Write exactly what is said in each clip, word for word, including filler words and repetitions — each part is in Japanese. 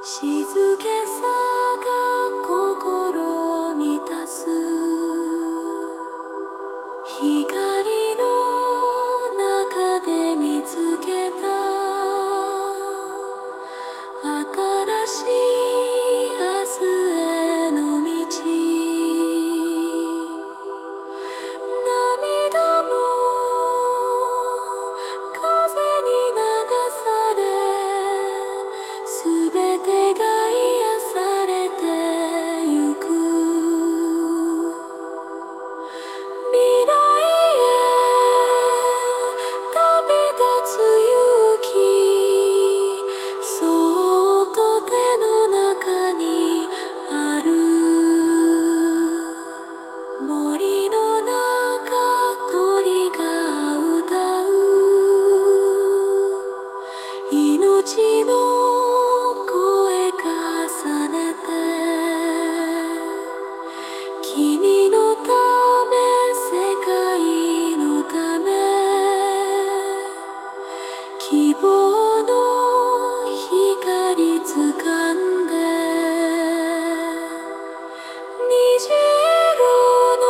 静けさが心を満たす。光の中で見つけた新しい明日への道。涙も風に流され、すべてが癒されてゆく。未来へ旅立つ勇気、そっと手の中にある。森の中鳥が歌う。命の声重ねて、君のため世界のため、希望の光掴んで、虹色の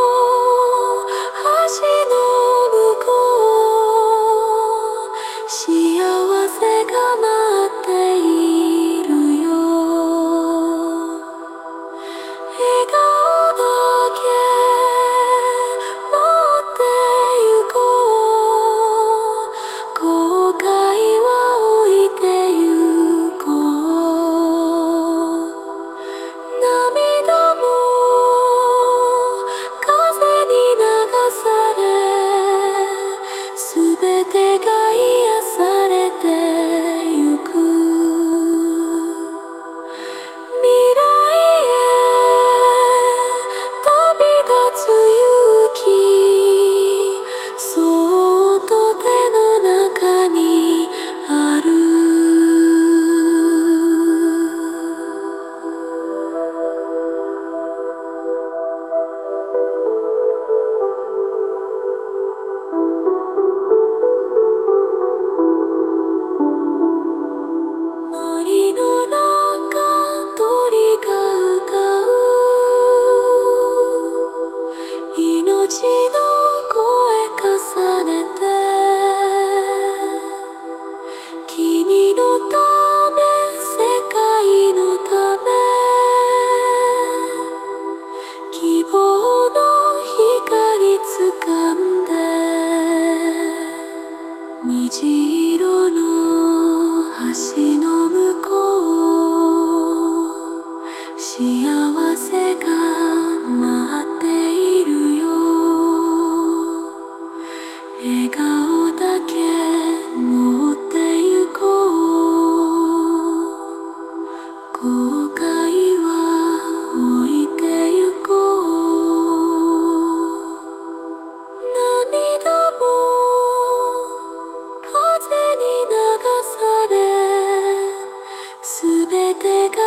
橋の向こう、幸せが待っているよ。笑顔だけ持ってゆこう。後悔は置いてゆこう。涙も風に流され、すべてが癒されてゆく。未来へ旅立つ勇気、そっと手の中にある。森の中鳥が歌う。命の声重ねて、君のため世界のため、希望の光掴んで、虹色の橋の向こう、幸せが待っているよ。笑顔だけ持ってゆこう。後悔は置いてゆこう。涙も風に流され、すべてが